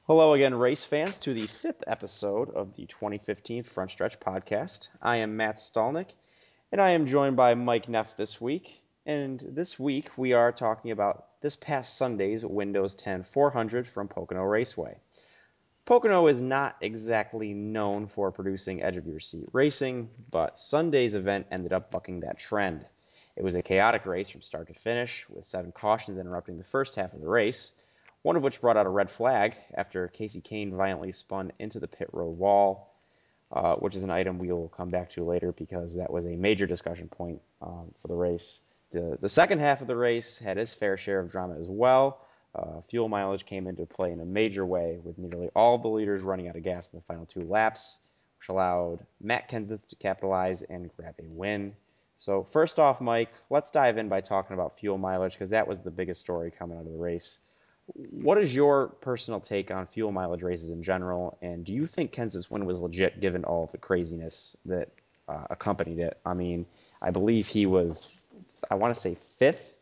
Hello again, race fans, to the fifth episode of the 2015 Front Stretch Podcast. I am Matt Stallnick, and I am joined by Mike Neff this week. And this week we are talking about this past Sunday's Windows 10 400 from Pocono Raceway. Pocono is not exactly known for producing edge of your seat racing, but Sunday's event ended up bucking that trend. It was a chaotic race from start to finish, with 7 cautions interrupting the first half of the race, one of which brought out a red flag after Casey Kane violently spun into the pit road wall, which is an item we will come back to later because that was a major discussion point for the race. The second half of the race had its fair share of drama as well. Fuel mileage came into play in a major way, with nearly all of the leaders running out of gas in the final 2 laps, which allowed Matt Kenseth to capitalize and grab a win. So first off, Mike, let's dive in by talking about fuel mileage because that was the biggest story coming out of the race. What is your personal take on fuel mileage races in general, and do you think Kenseth's win was legit given all of the craziness that accompanied it? I mean, I believe he was, I want to say fifth.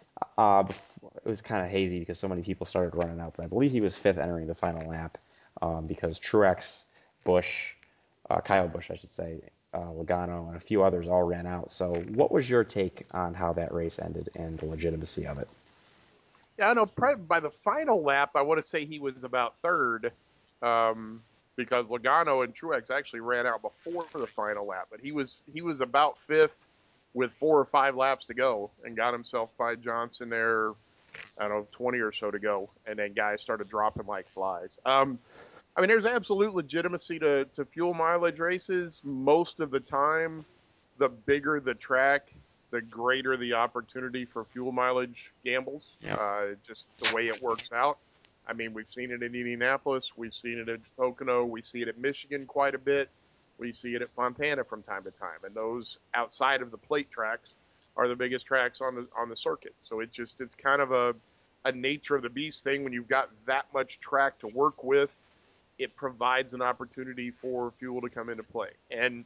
It was kind of hazy because so many people started running out, but I believe he was fifth entering the final lap because Truex, Busch, Kyle Busch, I should say, Logano, and a few others all ran out. So, what was your take on how that race ended and the legitimacy of it? Yeah, I know. Probably by the final lap, I want to say he was about third, um, because Logano and Truex actually ran out before the final lap. But he was about fifth with 4 or 5 laps to go, and got himself by Johnson there. I don't know, 20 or so to go, and then guys started dropping like flies. I mean, there's absolute legitimacy to fuel mileage races. Most of the time, the bigger the track, the greater the opportunity for fuel mileage gambles. Yep. Just the way it works out. I mean, we've seen it in Indianapolis, we've seen it at Pocono, we see it at Michigan quite a bit, we see it at Fontana from time to time, and those outside of the plate tracks are the biggest tracks on the circuit. So it's kind of a nature of the beast thing when you've got that much track to work with. It provides an opportunity for fuel to come into play. And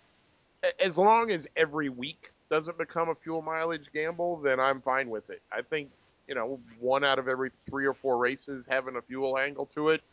as long as every week doesn't become a fuel mileage gamble, then I'm fine with it. I think, one out of every 3 or 4 races having a fuel angle to it,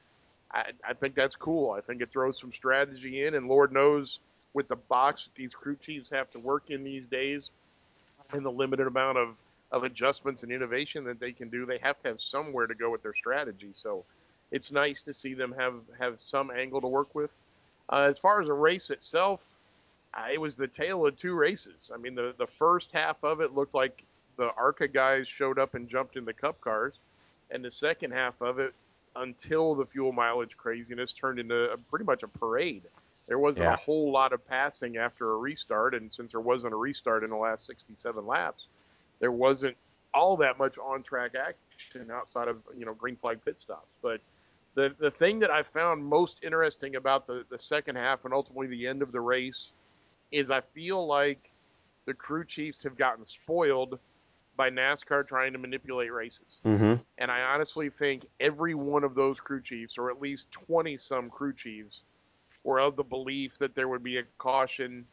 I think that's cool. I think it throws some strategy in, and Lord knows with the box that these crew chiefs have to work in these days and the limited amount of adjustments and innovation that they can do, they have to have somewhere to go with their strategy. So it's nice to see them have some angle to work with. As far as a race itself, it was the tale of 2 races. I mean, the first half of it looked like the ARCA guys showed up and jumped in the Cup cars, and the second half of it, until the fuel mileage craziness, turned into pretty much a parade. There wasn't a Yeah. whole lot of passing after a restart, and since there wasn't a restart in the last 67 laps, there wasn't all that much on track action outside of green flag pit stops. But the thing that I found most interesting about the second half and ultimately the end of the race is I feel like the crew chiefs have gotten spoiled by NASCAR trying to manipulate races. Mm-hmm. And I honestly think every one of those crew chiefs, or at least 20 some crew chiefs, were of the belief that there would be a caution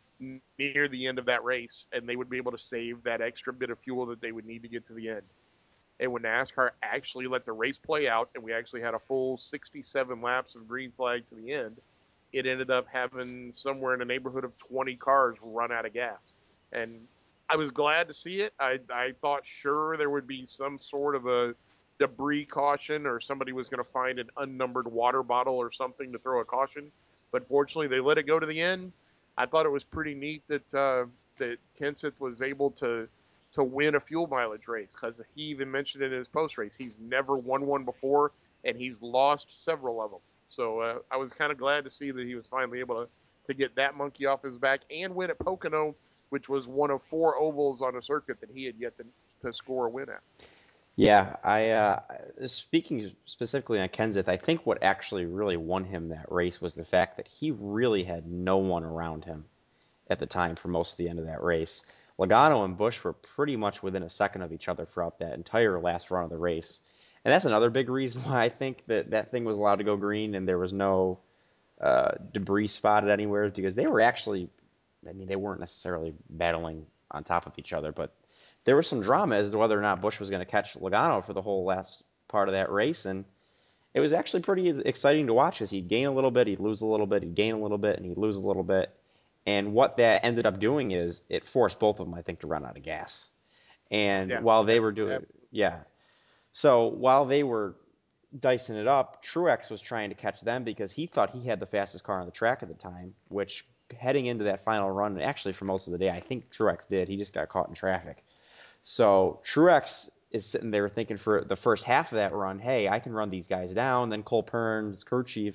near the end of that race and they would be able to save that extra bit of fuel that they would need to get to the end. And when NASCAR actually let the race play out and we actually had a full 67 laps of green flag to the end, it ended up having somewhere in the neighborhood of 20 cars run out of gas. And I was glad to see it. I thought sure there would be some sort of a debris caution or somebody was going to find an unnumbered water bottle or something to throw a caution. But fortunately, they let it go to the end. I thought it was pretty neat that Kenseth was able to win a fuel mileage race because he even mentioned it in his post race. He's never won one before, and he's lost several of them. So I was kind of glad to see that he was finally able to get that monkey off his back and win at Pocono, which was one of 4 ovals on a circuit that he had yet to score a win at. Yeah, speaking specifically on Kenseth, I think what actually really won him that race was the fact that he really had no one around him at the time for most of the end of that race. Logano and Busch were pretty much within a second of each other throughout that entire last run of the race. And that's another big reason why I think that that thing was allowed to go green and there was no debris spotted anywhere because they were actually, I mean, they weren't necessarily battling on top of each other, but there was some drama as to whether or not Busch was going to catch Logano for the whole last part of that race. And It was actually pretty exciting to watch because he'd gain a little bit, he'd lose a little bit, he'd gain a little bit, and he'd lose a little bit. And what that ended up doing is it forced both of them, I think, to run out of gas. And Yeah, while they yeah, were doing, absolutely. yeah. So while they were dicing it up, Truex was trying to catch them because he thought he had the fastest car on the track at the time, which heading into that final run, and actually for most of the day, I think Truex did. He just got caught in traffic. So Truex is sitting there thinking for the first half of that run, hey, I can run these guys down. Then Cole Pearn's crew chief,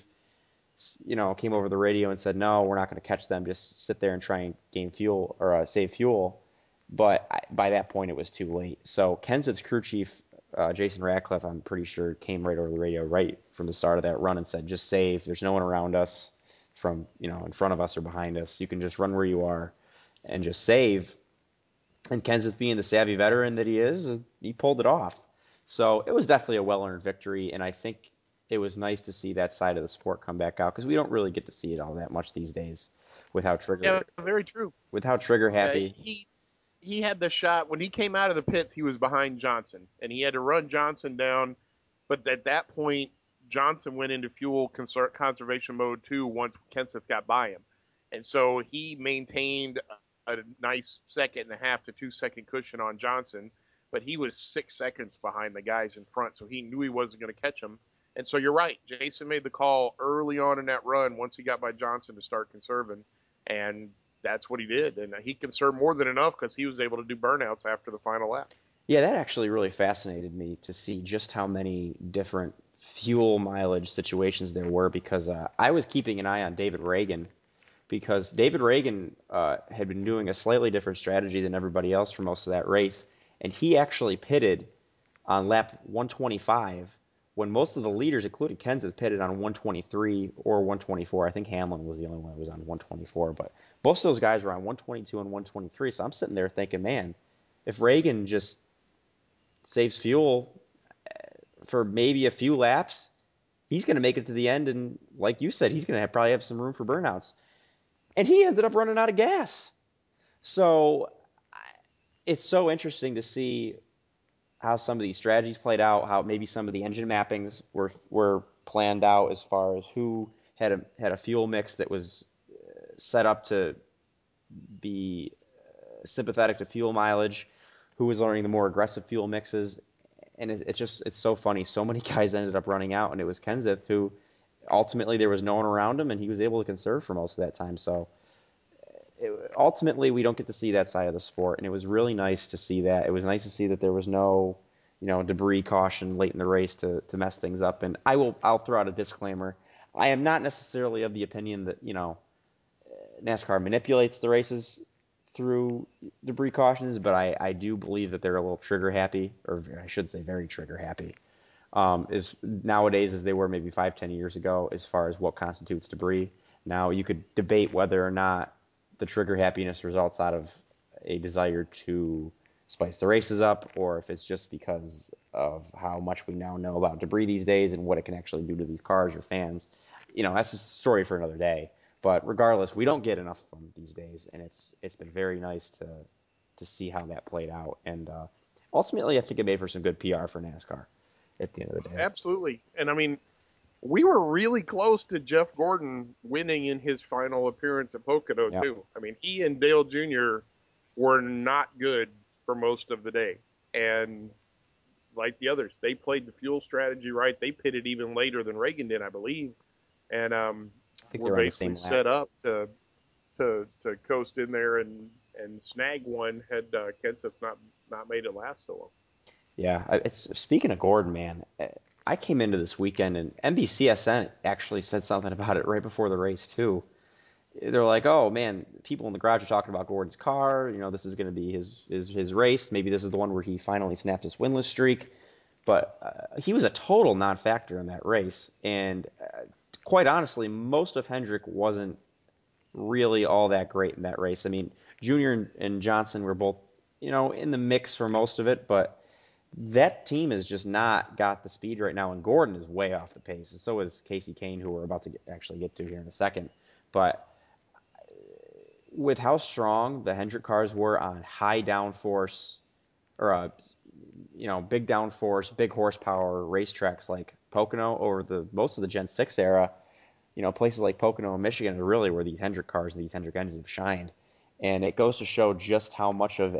came over the radio and said, no, we're not going to catch them. Just sit there and try and gain fuel or save fuel. But by that point, it was too late. So Kenseth's crew chief, Jason Ratcliffe, I'm pretty sure, came right over the radio right from the start of that run and said, just save. There's no one around us from, in front of us or behind us. You can just run where you are and just save. And Kenseth, being the savvy veteran that he is, he pulled it off. So it was definitely a well-earned victory, and I think it was nice to see that side of the sport come back out because we don't really get to see it all that much these days with how Yeah, trigger very true. Yeah, happy. he had the shot when he came out of the pits. He was behind Johnson, and he had to run Johnson down. But at that point, Johnson went into fuel conservation mode too once Kenseth got by him, and so he maintained a nice second and a half to 2 second cushion on Johnson. But he was 6 seconds behind the guys in front, so he knew he wasn't going to catch him. And so you're right. Jason made the call early on in that run once he got by Johnson to start conserving, and that's what he did. And he conserved more than enough because he was able to do burnouts after the final lap. Yeah, that actually really fascinated me to see just how many different fuel mileage situations there were because I was keeping an eye on David Reagan because David Reagan had been doing a slightly different strategy than everybody else for most of that race, and he actually pitted on lap 125 when most of the leaders, including Kenseth, pitted on 123 or 124. I think Hamlin was the only one that was on 124, but most of those guys were on 122 and 123. So I'm sitting there thinking, man, if Reagan just saves fuel for maybe a few laps, he's going to make it to the end, and like you said, he's going to probably have some room for burnouts. And he ended up running out of gas. So it's so interesting to see how some of these strategies played out, how maybe some of the engine mappings were planned out as far as who had a fuel mix that was set up to be sympathetic to fuel mileage, who was learning the more aggressive fuel mixes, and it's so funny. So many guys ended up running out, and it was Kenseth who ultimately there was no one around him, and he was able to conserve for most of that time. So ultimately we don't get to see that side of the sport, and it was really nice to see that. It was nice to see that there was no, debris caution late in the race to mess things up. And I'll throw out a disclaimer. I am not necessarily of the opinion that NASCAR manipulates the races through debris cautions, but I do believe that they're a little trigger happy, or I should say very trigger happy, is nowadays as they were maybe 5, 10 years ago as far as what constitutes debris. Now you could debate whether or not the trigger happiness results out of a desire to spice the races up, or if it's just because of how much we now know about debris these days and what it can actually do to these cars or fans. That's a story for another day. But regardless, we don't get enough of them these days, and it's been very nice to see how that played out. And ultimately, I think it made for some good PR for NASCAR at the end of the day. Absolutely. And I mean, we were really close to Jeff Gordon winning in his final appearance at Pocono, Yeah. too. I mean, he and Dale Jr. were not good for most of the day. And like the others, they played the fuel strategy right. They pitted even later than Reagan did, I believe. And I think were they're on the basically same lap. set up to coast in there and snag one had Kenseth not made it last so long. Yeah, it's speaking of Gordon, man. I came into this weekend and NBCSN actually said something about it right before the race too. They're like, "Oh man, people in the garage are talking about Gordon's car. This is going to be his race. Maybe this is the one where he finally snapped his winless streak." But he was a total non-factor in that race, and quite honestly, most of Hendrick wasn't really all that great in that race. I mean, Junior and Johnson were both, in the mix for most of it, but that team has just not got the speed right now, and Gordon is way off the pace, and so is Casey Kane, who we're about to actually get to here in a second. But with how strong the Hendrick cars were on high downforce or big downforce, big horsepower racetracks like Pocono or the most of the Gen 6 era, places like Pocono and Michigan are really where these Hendrick cars and these Hendrick engines have shined. And it goes to show just how much of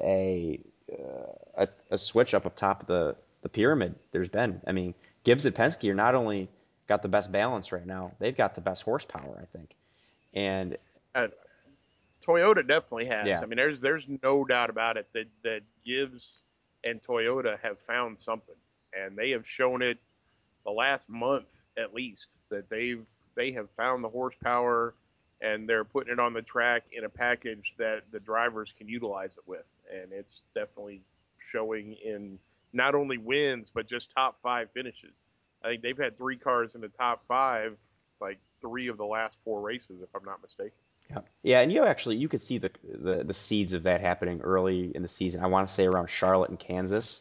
a switch up top of the pyramid there's been. I mean, Gibbs and Penske are not only got the best balance right now, they've got the best horsepower, I think. And Uh, Toyota definitely has. yeah, I mean, there's no doubt about it that Gibbs and Toyota have found something, and they have shown it the last month at least that they have found the horsepower and they're putting it on the track in a package that the drivers can utilize it with, and it's definitely showing in not only wins but just top five finishes. I think they've had three cars in the top five like three of the last four races, if I'm not mistaken. yeah, yeah. And you could see the seeds of that happening early in the season. I want to say around Charlotte and Kansas.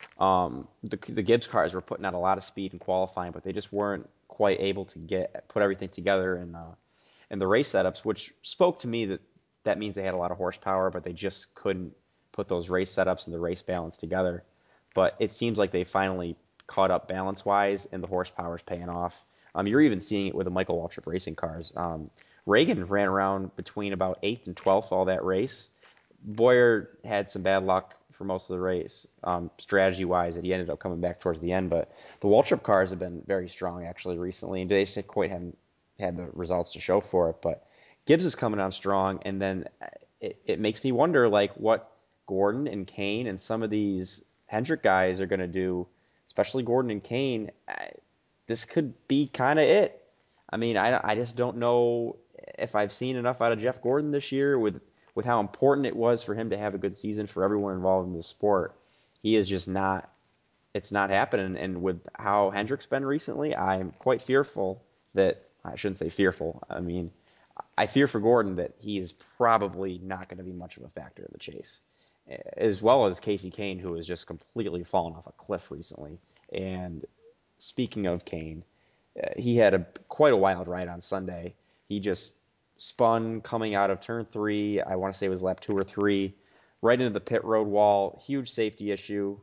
The Gibbs cars were putting out a lot of speed in qualifying, but they just weren't quite able to put everything together in the race setups, which spoke to me that that means they had a lot of horsepower, but they just couldn't put those race setups and the race balance together. But it seems like they finally caught up balance wise, and the horsepower is paying off. You're even seeing it with the Michael Waltrip racing cars. Reagan ran around between about 8th and 12th all that race. Boyer had some bad luck for most of the race, strategy wise, that he ended up coming back towards the end. But the Waltrip cars have been very strong actually recently, and they just quite haven't had the results to show for it. But Gibbs is coming on strong, and then it makes me wonder like what Gordon and Kane and some of these Hendrick guys are going to do, especially Gordon and Kane. This could be kind of it. I mean, I just don't know if I've seen enough out of Jeff Gordon this year with how important it was for him to have a good season for everyone involved in the sport. He is just not. It's not happening. And with how Hendrick's been recently, I'm quite fearful that I shouldn't say fearful. I mean, I fear for Gordon that he is probably not going to be much of a factor in the chase, as well as Casey Kane, who has just completely fallen off a cliff recently. And speaking of Kane, he had quite a wild ride on Sunday. He just spun coming out of turn three. I want to say it was lap 2 or 3, right into the pit road wall. Huge safety issue.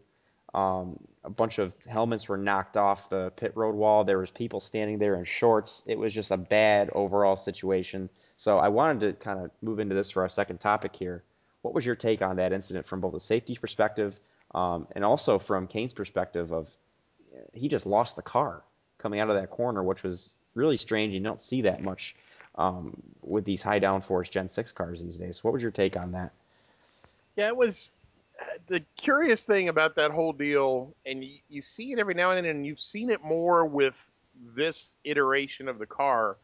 A bunch of helmets were knocked off the pit road wall. There was people standing there in shorts. It was just a bad overall situation. So I wanted to kind of move into this for our second topic here. What was your take on that incident from both a safety perspective and also from Kane's perspective of he just lost the car coming out of that corner, which was really strange. You don't see that much with these high downforce Gen 6 cars these days. So what was your take on that? Yeah, it was the curious thing about that whole deal, and you see it every now and then, and you've seen it more with this iteration of the car.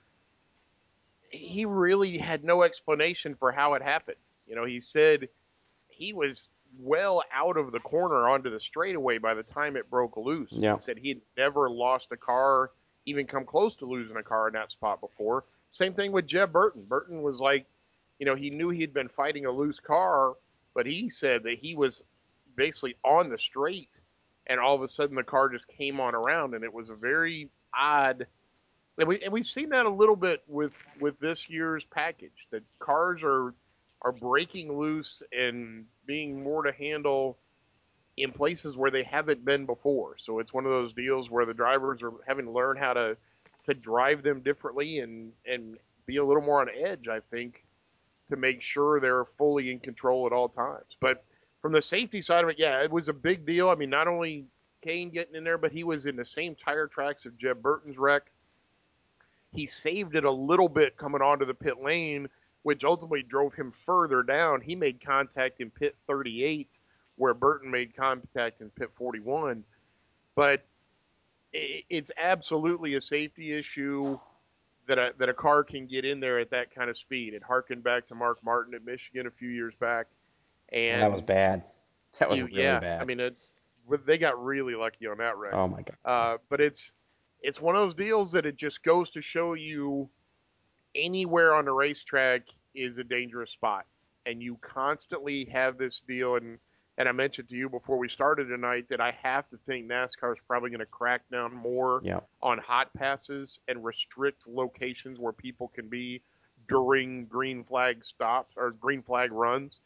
He really had no explanation for how it happened. He said he was well out of the corner onto the straightaway by the time it broke loose. And he Yeah. said he had never lost a car, even come close to losing a car in that spot before. Same thing with Jeb Burton. Burton was like, he knew he had been fighting a loose car, but he said that he was basically on the straight and all of a sudden the car just came on around, and it was a very odd, and we've seen that a little bit with this year's package, that cars are breaking loose and being more to handle in places where they haven't been before. So it's one of those deals where the drivers are having to learn how to drive them differently and be a little more on edge, I think, to make sure they're fully in control at all times. But from the safety side of it, yeah, it was a big deal. I mean, not only Kane getting in there, but he was in the same tire tracks of Jeb Burton's wreck. He saved it a little bit coming onto the pit lane, which ultimately drove him further down. He made contact in pit 38, where Burton made contact in pit 41. But it's absolutely a safety issue that a car can get in there at that kind of speed. It harkened back to Mark Martin at Michigan a few years back, Oh, that was and bad. That was really yeah, I bad. mean, they got really lucky on that wreck. Oh my God. But it's one of those deals that it just goes to show you anywhere on the racetrack is a dangerous spot, and you constantly have this deal. And I mentioned to you before we started tonight that I have to think NASCAR is probably going to crack down more Yeah. on hot passes and restrict locations where people can be during green flag stops or green flag runs,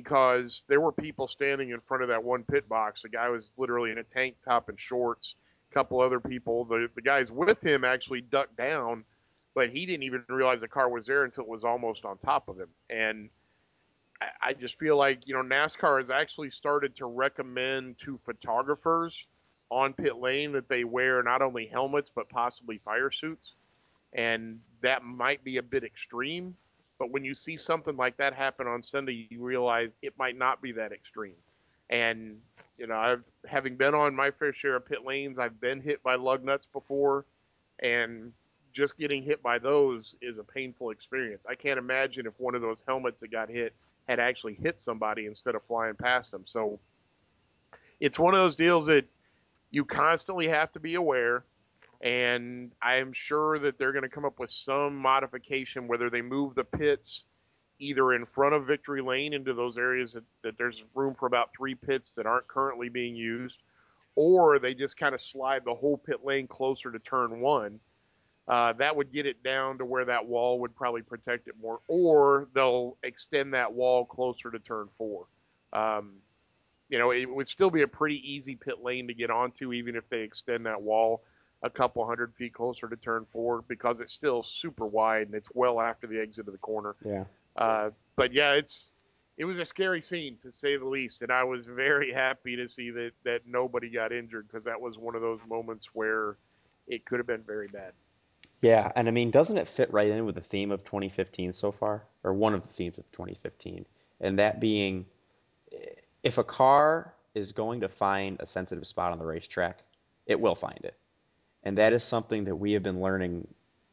because there were people standing in front of that one pit box. The guy was literally in a tank top and shorts, a couple other people. The guys with him actually ducked down, but he didn't even realize the car was there until it was almost on top of him. And I just feel like, NASCAR has actually started to recommend to photographers on pit lane that they wear not only helmets but possibly fire suits, and that might be a bit extreme. But when you see something like that happen on Sunday, you realize it might not be that extreme. And I've having been on my fair share of pit lanes, I've been hit by lug nuts before, and just getting hit by those is a painful experience. I can't imagine if one of those helmets that got hit had actually hit somebody instead of flying past them. So it's one of those deals that you constantly have to be aware, and I'm sure that they're going to come up with some modification, whether they move the pits either in front of victory lane into those areas that there's room for about 3 pits that aren't currently being used, or they just kind of slide the whole pit lane closer to turn one. That would get it down to where that wall would probably protect it more, or they'll extend that wall closer to turn four. Um, it would still be a pretty easy pit lane to get onto, even if they extend that wall a couple 100 feet closer to turn four, because it's still super wide and it's well after the exit of the corner. Yeah. But yeah, it was a scary scene to say the least, and I was very happy to see that nobody got injured, because that was one of those moments where it could have been very bad. Yeah, and I mean, doesn't it fit right in with the theme of 2015 so far, or one of the themes of 2015, and that being, if a car is going to find a sensitive spot on the racetrack, it will find it, and that is something that we have been learning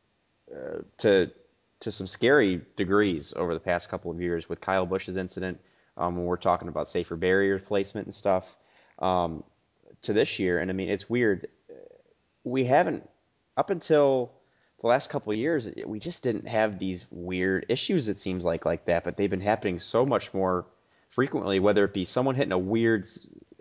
to some scary degrees over the past couple of years with Kyle Busch's incident, when we're talking about safer barrier placement and stuff, um, to this year. And I mean, it's weird. We haven't, up until the last couple of years, we just didn't have these weird issues, it seems like that, but they've been happening so much more frequently, whether it be someone hitting a weird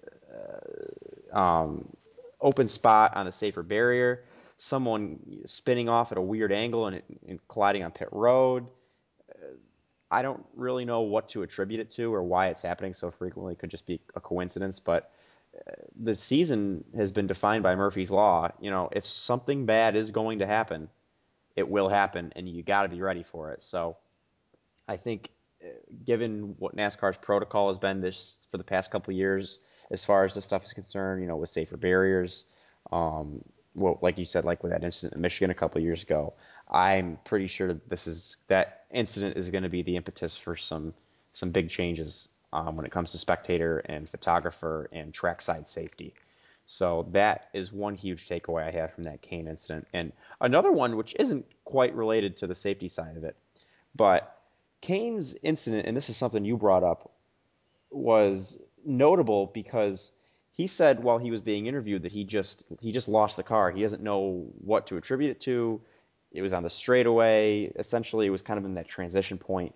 um, open spot on a safer barrier, someone spinning off at a weird angle and colliding on pit road. I don't really know what to attribute it to or why it's happening so frequently. It could just be a coincidence, but the season has been defined by Murphy's Law. If something bad is going to happen, it will happen, and you got to be ready for it. So I think, given what NASCAR's protocol has been this for the past couple of years, as far as this stuff is concerned, with safer barriers, um, well, like you said, like with that incident in Michigan a couple of years ago, I'm pretty sure that incident is going to be the impetus for some big changes, when it comes to spectator and photographer and trackside safety. So that is one huge takeaway I had from that Kane incident. And another one, which isn't quite related to the safety side of it, but Kane's incident, and this is something you brought up, was notable because he said while he was being interviewed that he just lost the car. He doesn't know what to attribute it to. It was on the straightaway. Essentially, it was kind of in that transition point.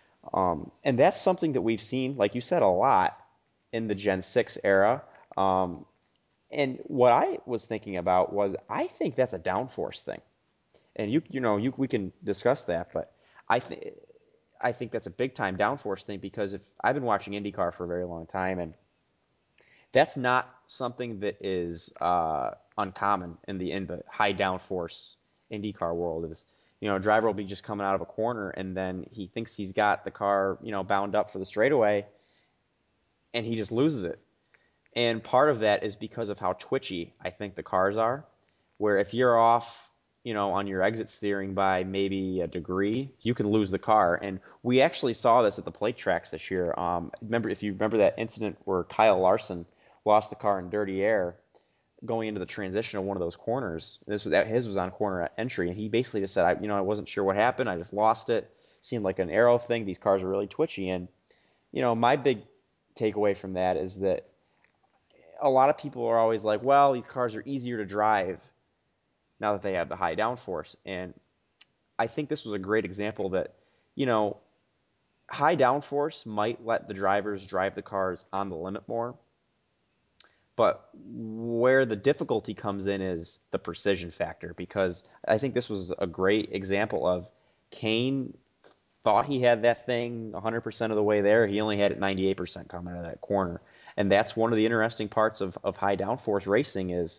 And that's something that we've seen, like you said, a lot in the Gen 6 era. Um, and what I was thinking about was I think that's a downforce thing. And we can discuss that, but I think I think that's a big time downforce thing because if I've been watching IndyCar for a very long time, and that's not something that is uncommon in the high downforce IndyCar world. Is a driver will be just coming out of a corner, and then he thinks he's got the car bound up for the straightaway, and he just loses it. And part of that is because of how twitchy I think the cars are. Where if you're off, on your exit steering by maybe a degree, you can lose the car. And we actually saw this at the plate tracks this year. If you remember that incident where Kyle Larson lost the car in dirty air going into the transition of one of those corners. His was on corner entry, and he basically just said, I wasn't sure what happened. I just lost it. Seemed like an aero thing. These cars are really twitchy, and my big takeaway from that is that a lot of people are always like, well, these cars are easier to drive now that they have the high downforce. And I think this was a great example that, you know, high downforce might let the drivers drive the cars on the limit more. But where the difficulty comes in is the precision factor, because I think this was a great example of Kane thought he had that thing 100% of the way there. He only had it 98% coming out of that corner. And that's one of the interesting parts of high downforce racing is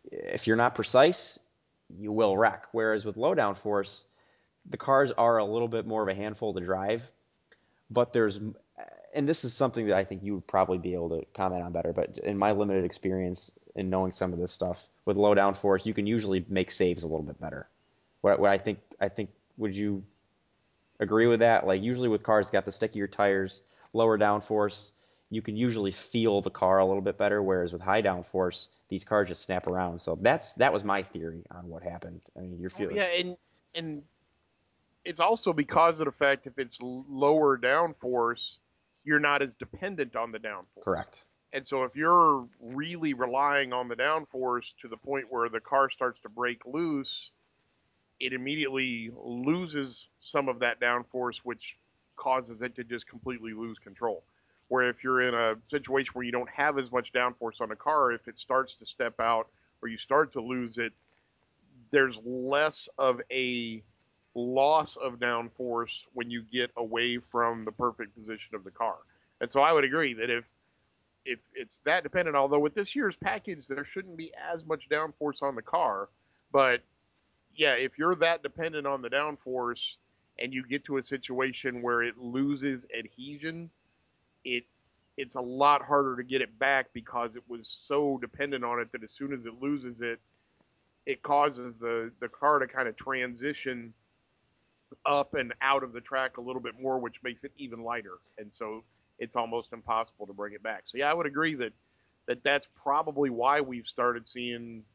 if you're not precise, you will wreck. Whereas with low downforce, the cars are a little bit more of a handful to drive, but and this is something that I think you would probably be able to comment on better, but in my limited experience in knowing some of this stuff, with low downforce, you can usually make saves a little bit better. What I think, would you agree with that? Like usually with cars got the stickier tires, lower downforce, you can usually feel the car a little bit better. Whereas with high downforce, these cars just snap around. So that was my theory on what happened. I mean, you're Oh feeling yeah, and it's also because of the fact if it's lower downforce, you're not as dependent on the downforce. correct. And so if you're really relying on the downforce to the point where the car starts to break loose, it immediately loses some of that downforce, which causes it to just completely lose control. Where if you're in a situation where you don't have as much downforce on the car, if it starts to step out or you start to lose it, there's less of a loss of downforce when you get away from the perfect position of the car. And so I would agree that if it's that dependent, although with this year's package there shouldn't be as much downforce on the car, but yeah, if you're that dependent on the downforce and you get to a situation where it loses adhesion, it it's a lot harder to get it back because it was so dependent on it that as soon as it loses it, it causes the car to kind of transition up and out of the track a little bit more, which makes it even lighter, and so it's almost impossible to bring it back. So yeah, I would agree that's probably why we've started seeing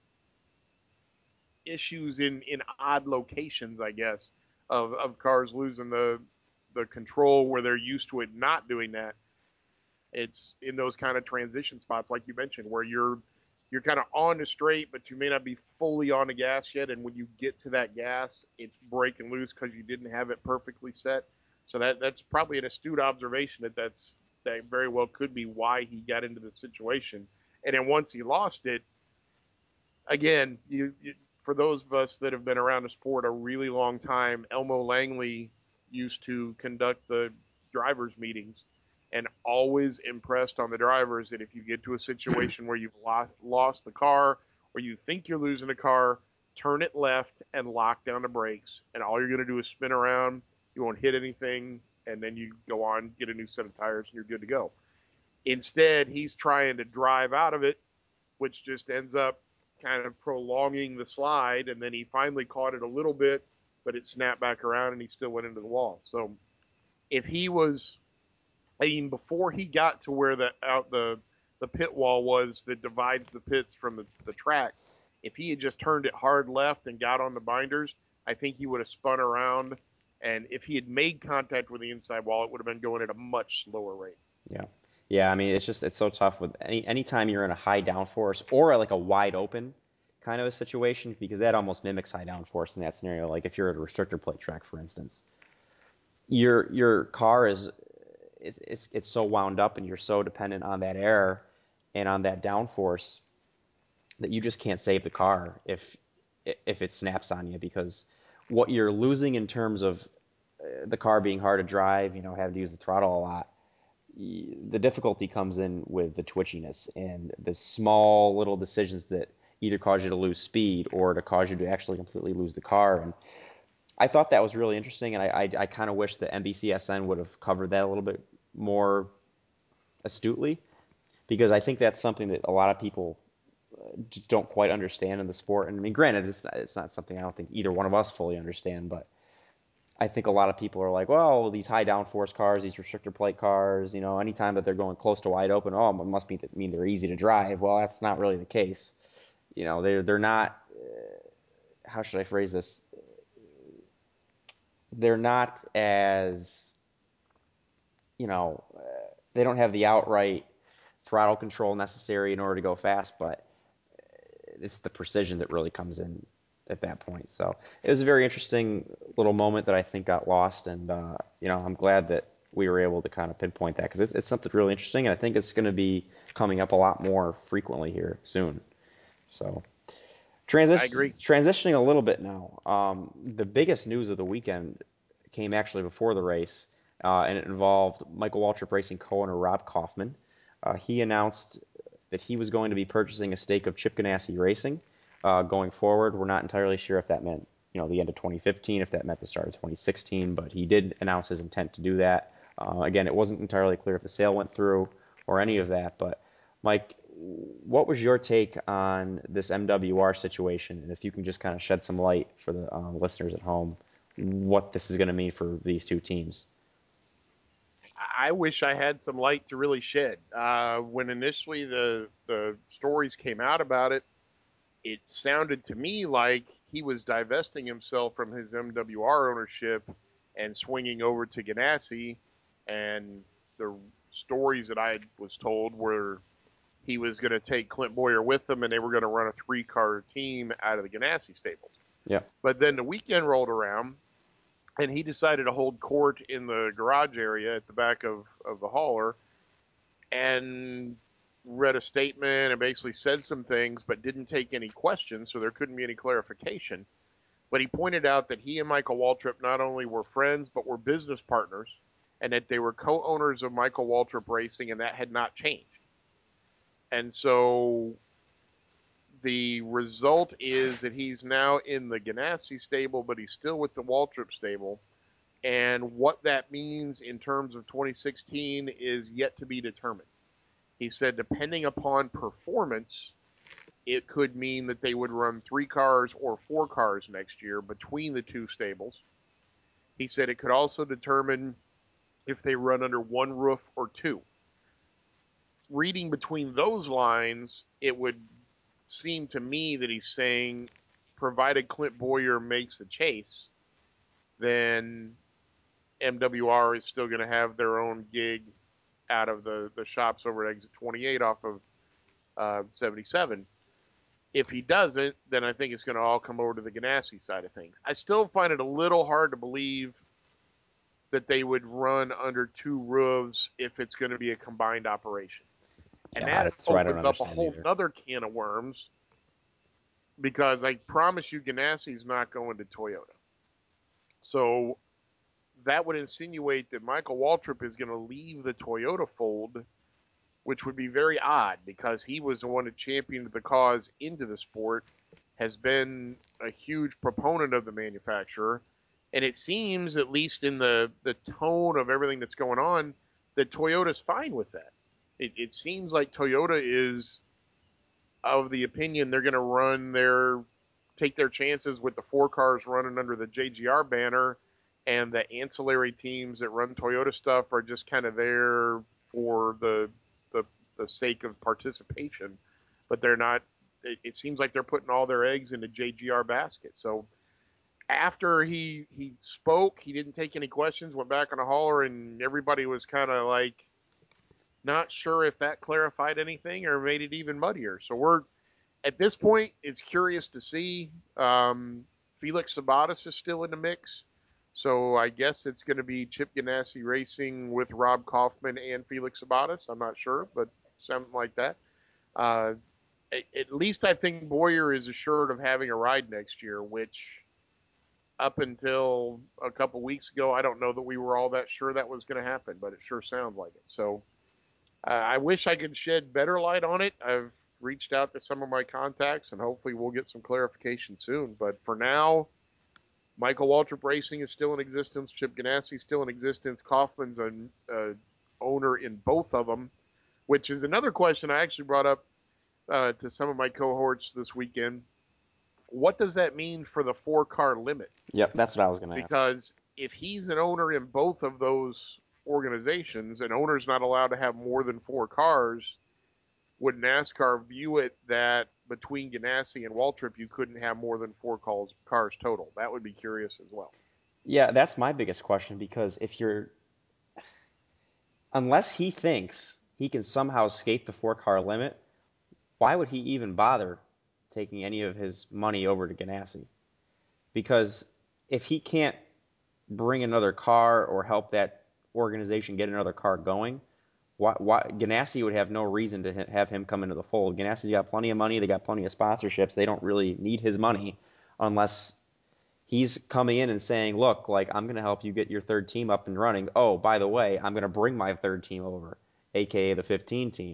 issues in odd locations, I guess, of cars losing the control where they're used to it not doing that. It's in those kind of transition spots, like you mentioned, where you're kind of on the straight, but you may not be fully on the gas yet. And when you get to that gas, it's breaking loose because you didn't have it perfectly set. So that's probably an astute observation that very well could be why he got into the situation. And then once he lost it, again, for those of us that have been around the sport a really long time, Elmo Langley used to conduct the drivers' meetings and always impressed on the drivers that if you get to a situation where you've lost the car or you think you're losing a car, turn it left and lock down the brakes. And all you're going to do is spin around. You won't hit anything. And then you go on, get a new set of tires, and you're good to go. Instead, he's trying to drive out of it, which just ends up kind of prolonging the slide. And then he finally caught it a little bit, but it snapped back around and he still went into the wall. So if he was, I mean, before he got to where the pit wall was that divides the pits from the track, if he had just turned it hard left and got on the binders, I think he would have spun around. And if he had made contact with the inside wall, it would have been going at a much slower rate. Yeah. Yeah, I mean it's so tough with anytime you're in a high downforce or like a wide open kind of a situation because that almost mimics high downforce in that scenario. Like if you're at a restrictor plate track, for instance, your car is it's so wound up and you're so dependent on that air and on that downforce that you just can't save the car if it snaps on you because what you're losing in terms of the car being hard to drive, having to use the throttle a lot, the difficulty comes in with the twitchiness and the small little decisions that either cause you to lose speed or to cause you to actually completely lose the car. And I thought that was really interesting, and I kind of wish the NBCSN would have covered that a little bit more astutely because I think that's something that a lot of people don't quite understand in the sport. And I mean, granted, it's not something I don't think either one of us fully understand, but I think a lot of people are like, well, these high downforce cars, these restrictor plate cars, anytime that they're going close to wide open, oh, it must mean they're easy to drive. Well, that's not really the case. They're not. How should I phrase this? They're not as they don't have the outright throttle control necessary in order to go fast, but it's the precision that really comes in at that point. So it was a very interesting little moment that I think got lost, and I'm glad that we were able to kind of pinpoint that because it's something really interesting, and I think it's going to be coming up a lot more frequently here soon. So I agree. transitioning a little bit now, the biggest news of the weekend came actually before the race, and it involved Michael Waltrip Racing co-owner Rob Kaufman. He announced that he was going to be purchasing a stake of Chip Ganassi Racing. going forward. We're not entirely sure if that meant, the end of 2015, if that meant the start of 2016, but he did announce his intent to do that. Again, it wasn't entirely clear if the sale went through or any of that, but Mike, what was your take on this MWR situation? And if you can just kind of shed some light for the listeners at home, what this is going to mean for these two teams. I wish I had some light to really shed. When initially the stories came out about it, it sounded to me like he was divesting himself from his MWR ownership and swinging over to Ganassi. And the stories that I was told were he was going to take Clint Boyer with him and they were going to run a 3-car team out of the Ganassi stables. Yeah. But then the weekend rolled around and he decided to hold court in the garage area at the back of the hauler and read a statement and basically said some things, but didn't take any questions, so there couldn't be any clarification. But he pointed out that he and Michael Waltrip not only were friends, but were business partners, and that they were co owners of Michael Waltrip Racing, and that had not changed. And so the result is that he's now in the Ganassi stable, but he's still with the Waltrip stable. And what that means in terms of 2016 is yet to be determined. He said, depending upon performance, it could mean that they would run 3 cars or 4 cars next year between the two stables. He said it could also determine if they run under one roof or two. Reading between those lines, it would seem to me that he's saying, provided Clint Boyer makes the chase, then MWR is still going to have their own gig out of the shops over at exit 28 off of 77. If he doesn't, then I think it's going to all come over to the Ganassi side of things. I still find it a little hard to believe that they would run under 2 roofs if it's going to be a combined operation. And Yeah, that that's what I don't opens up a understand whole either. other can of worms because I promise you Ganassi's not going to Toyota. So that would insinuate that Michael Waltrip is going to leave the Toyota fold, which would be very odd because he was the one that championed the cause into the sport, has been a huge proponent of the manufacturer. And it seems, at least in the tone of everything that's going on, that Toyota's fine with that. It seems like Toyota is of the opinion they're going to take their chances with the 4 cars running under the JGR banner, and the ancillary teams that run Toyota stuff are just kind of there for the the sake of participation, but they're not. It seems like they're putting all their eggs in the JGR basket. So after he spoke, he didn't take any questions, went back on the hauler, and everybody was kind of like not sure if that clarified anything or made it even muddier. So we're at this point, it's curious to see. Felix Sabates is still in the mix. So I guess it's going to be Chip Ganassi racing with Rob Kaufman and Felix Sabates. I'm not sure, but something like that. Uh, at least I think Boyer is assured of having a ride next year, which up until a couple weeks ago, I don't know that we were all that sure that was going to happen, but it sure sounds like it. So I wish I could shed better light on it. I've reached out to some of my contacts, and hopefully we'll get some clarification soon. But for now, Michael Waltrip Racing is still in existence. Chip Ganassi is still in existence. Kaufman's an owner in both of them, which is another question I actually brought up to some of my cohorts this weekend. What does that mean for the 4-car limit? Yep, that's what I was going to ask. Because if he's an owner in both of those organizations, an owner's not allowed to have more than 4 cars, would NASCAR view it that between Ganassi and Waltrip you couldn't have more than 4 cars total? That would be curious as well. Yeah, that's my biggest question because unless he thinks he can somehow escape the 4-car limit, why would he even bother taking any of his money over to Ganassi? Because if he can't bring another car or help that organization get another car going, why Ganassi would have no reason to have him come into the fold. Ganassi's got plenty of money, they got plenty of sponsorships. They don't really need his money unless he's coming in and saying, "Look, like I'm going to help you get your third team up and running. Oh, by the way, I'm going to bring my third team over, aka the 15 team."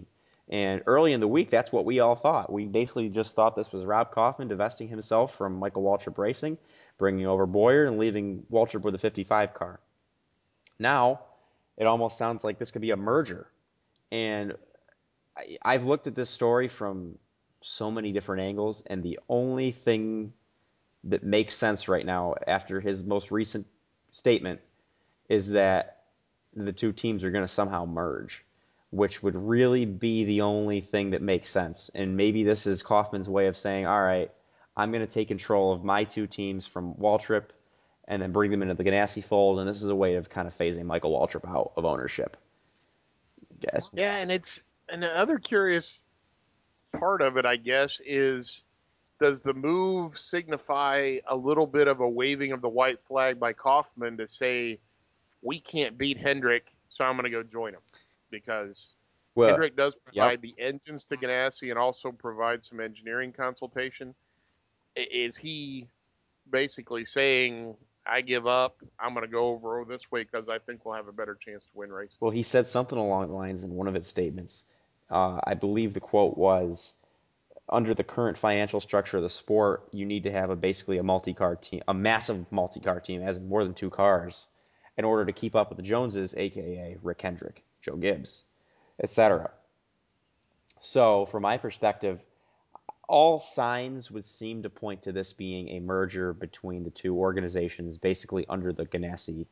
And early in the week, that's what we all thought. We basically just thought this was Rob Kaufman divesting himself from Michael Waltrip Racing, bringing over Boyer, and leaving Waltrip with a 55 car. Now, it almost sounds like this could be a merger. And I've looked at this story from so many different angles, and the only thing that makes sense right now after his most recent statement is that the two teams are going to somehow merge, which would really be the only thing that makes sense. And maybe this is Kaufman's way of saying, all right, I'm going to take control of my two teams from Waltrip and then bring them into the Ganassi fold. And this is a way of kind of phasing Michael Waltrip out of ownership. I guess. Yeah, and the other curious part of it, I guess, is does the move signify a little bit of a waving of the white flag by Kaufman to say we can't beat Hendrick, so I'm going to go join him because Well, Hendrick does yep. provide the engines to Ganassi and also provides some engineering consultation. Is he basically saying, I give up, I'm going to go over this way because I think we'll have a better chance to win races? Well, he said something along the lines in one of his statements. I believe the quote was, under the current financial structure of the sport, you need to have basically a multi-car team, a massive multi-car team, as in more than two cars, in order to keep up with the Joneses, aka Rick Hendrick, Joe Gibbs, etc. So, from my perspective, all signs would seem to point to this being a merger between the two organizations, basically under the Ganassi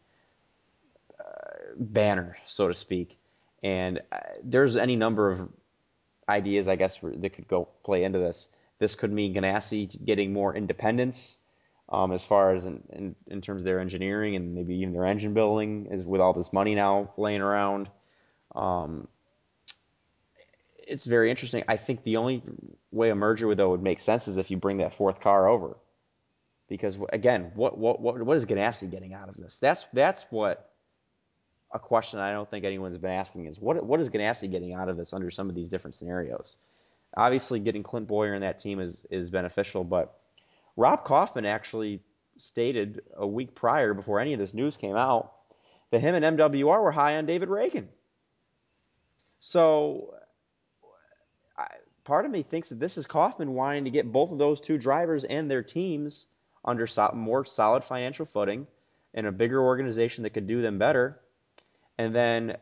banner, so to speak. And there's any number of ideas, I guess, that could go play into this. This could mean Ganassi getting more independence as far as in terms of their engineering and maybe even their engine building, is with all this money now laying around. Um, it's very interesting. I think the only way a merger would make sense is if you bring that fourth car over, because again, what is Ganassi getting out of this? That's what a question I don't think anyone's been asking is what is Ganassi getting out of this under some of these different scenarios? Obviously, getting Clint Boyer in that team is beneficial, but Rob Kaufman actually stated a week prior, before any of this news came out, that him and MWR were high on David Ragan. So I, part of me thinks that this is Kaufman wanting to get both of those two drivers and their teams under more solid financial footing in a bigger organization that could do them better. And then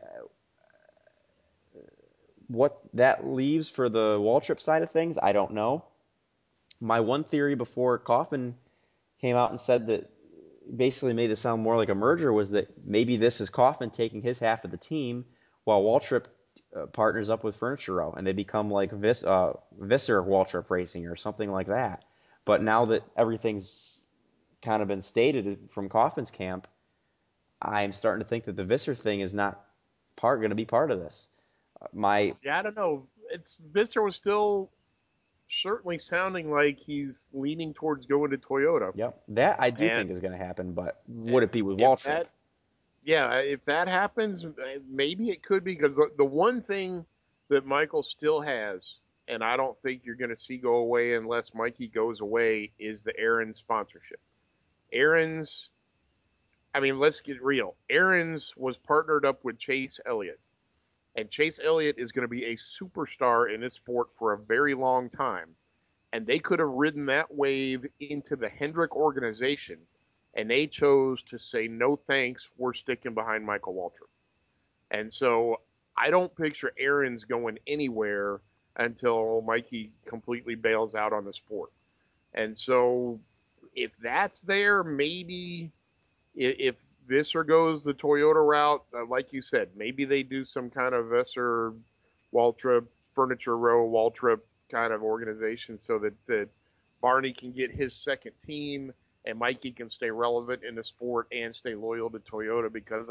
what that leaves for the Waltrip side of things, I don't know. My one theory before Kaufman came out and said that basically made it sound more like a merger was that maybe this is Kaufman taking his half of the team while Waltrip partners up with Furniture Row and they become like Visser Waltrip Racing or something like that. But now that everything's kind of been stated from Kaufman's camp, I'm starting to think that the Visser thing is not going to be part of this. My Yeah, I don't know. It's Visser was still certainly sounding like he's leaning towards going to Toyota. Yep, that I do And think is going to happen, but would it be with if Waltrip? that, yeah, if that happens, maybe it could be because the one thing that Michael still has, and I don't think you're going to see go away unless Mikey goes away, is the Aaron sponsorship. Aaron's, I mean, let's get real. Aaron's was partnered up with Chase Elliott, and Chase Elliott is going to be a superstar in this sport for a very long time. And they could have ridden that wave into the Hendrick organization, and they chose to say no thanks. We're sticking behind Michael Waltrip, and so I don't picture Aaron's going anywhere until Mikey completely bails out on the sport. And so if that's there, maybe if Visser goes the Toyota route, like you said, maybe they do some kind of Visser, Waltrip, Furniture Row, Waltrip kind of organization so that Barney can get his second team and Mikey can stay relevant in the sport and stay loyal to Toyota because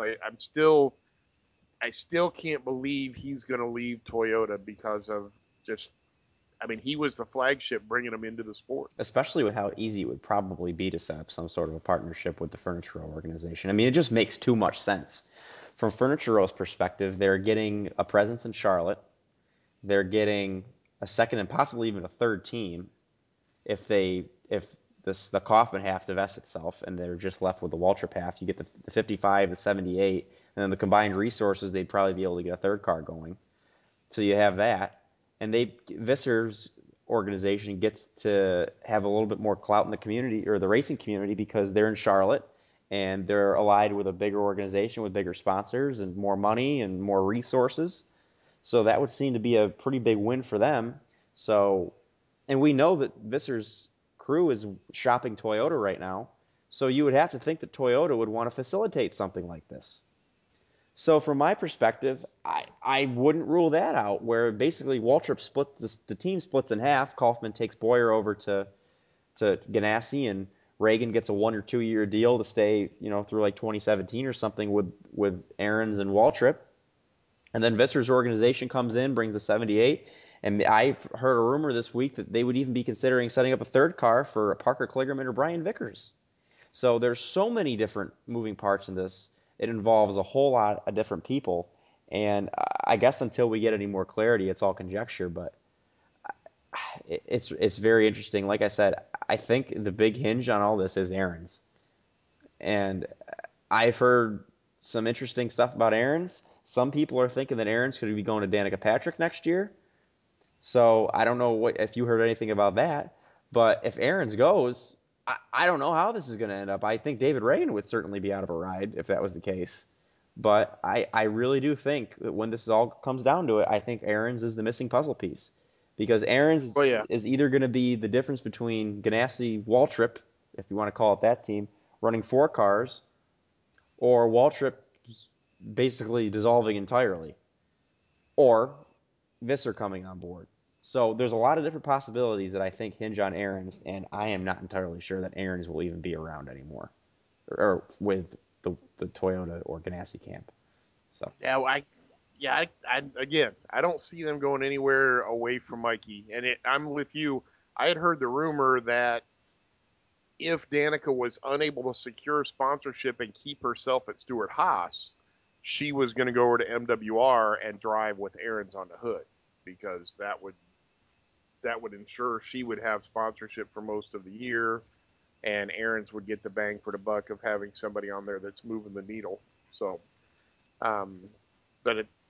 I still can't believe he's going to leave Toyota because of just I mean he was the flagship bringing him into the sport. Especially with how easy it would probably be to set up some sort of a partnership with the Furniture Row organization. I mean, it just makes too much sense. From Furniture Row's perspective, they're getting a presence in Charlotte. They're getting a second and possibly even a third team if the Kaufman half divests itself and they're just left with the Waltrip half. You get the 55, the 78, and then the combined resources, they'd probably be able to get a third car going. So you have that. and Visser's organization gets to have a little bit more clout in the community or the racing community because they're in Charlotte and they're allied with a bigger organization with bigger sponsors and more money and more resources. So that would seem to be a pretty big win for them. So, and we know that Visser's crew is shopping Toyota right now. So you would have to think that Toyota would want to facilitate something like this. So from my perspective, I wouldn't rule that out. Where basically Waltrip split the team splits in half. Kaufman takes Boyer over to Ganassi, and Reagan gets a 1 or 2 year deal to stay, through like 2017 or something with Aaron's and Waltrip. And then Visser's organization comes in, brings the 78. And I've heard a rumor this week that they would even be considering setting up a third car for Parker Kligerman or Brian Vickers. So there's so many different moving parts in this. It involves a whole lot of different people. And I guess until we get any more clarity, it's all conjecture. But it's very interesting. Like I said, I think the big hinge on all this is Aaron's. And I've heard some interesting stuff about Aaron's. Some people are thinking that Aaron's could be going to Danica Patrick next year. So I don't know if you heard anything about that. But if Aaron's goes, I don't know how this is going to end up. I think David Reagan would certainly be out of a ride if that was the case. But I really do think that when this all comes down to it, I think Aaron's is the missing puzzle piece. Because Aaron's Well, yeah. is either going to be the difference between Ganassi Waltrip, if you want to call it that team, running 4 cars, or Waltrip basically dissolving entirely, or Visser coming on board. So there's a lot of different possibilities that I think hinge on Aaron's, and I am not entirely sure that Aaron's will even be around anymore, or with the Toyota or Ganassi camp. So Yeah, again, I don't see them going anywhere away from Mikey. And I'm with you. I had heard the rumor that if Danica was unable to secure sponsorship and keep herself at Stewart Haas, she was going to go over to MWR and drive with Aaron's on the hood because that would ensure she would have sponsorship for most of the year, and Aaron's would get the bang for the buck of having somebody on there that's moving the needle. So, um, but